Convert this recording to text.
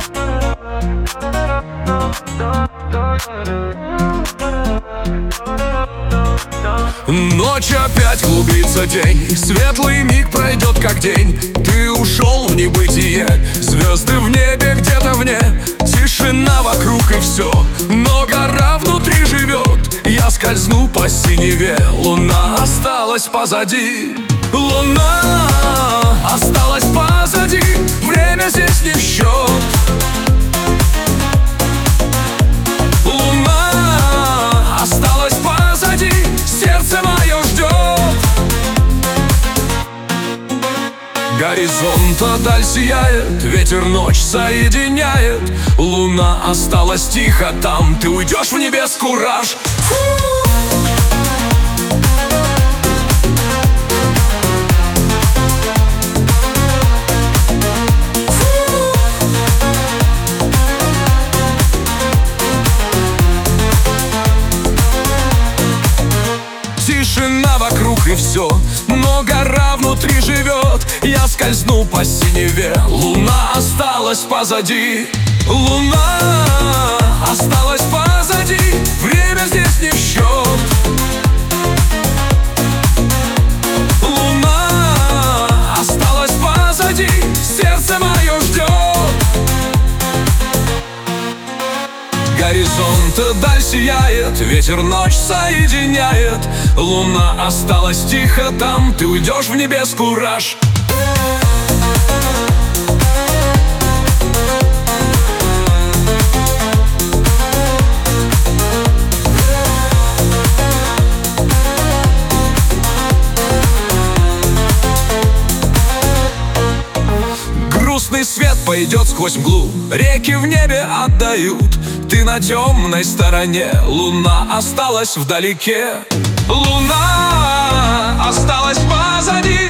Ночь опять глубится, день, светлый миг пройдет как день. Ты ушел в небытие, звезды в небе где-то вне. Тишина вокруг и все, но гора внутри живет. Я скользну по синеве, луна осталась позади. Луна осталась позади, время здесь не в счет. Луна осталась позади, сердце мое ждет. Горизонта даль сияет, ветер ночь соединяет. Луна осталась тихо там, ты уйдешь в небес, кураж. Тишина вокруг и все, но гора внутри живет. Я скользну по синеве, луна осталась позади. Луна осталась позади, время здесь не в счет. Луна осталась позади, сердце мое ждет. Горизонт даль сияет, ветер ночь соединяет. Луна осталась тихо там, ты уйдешь в небес, кураж. Грустный свет пойдет сквозь мглу, реки в небе отдают. Ты на темной стороне, луна осталась вдалеке. Луна осталась позади,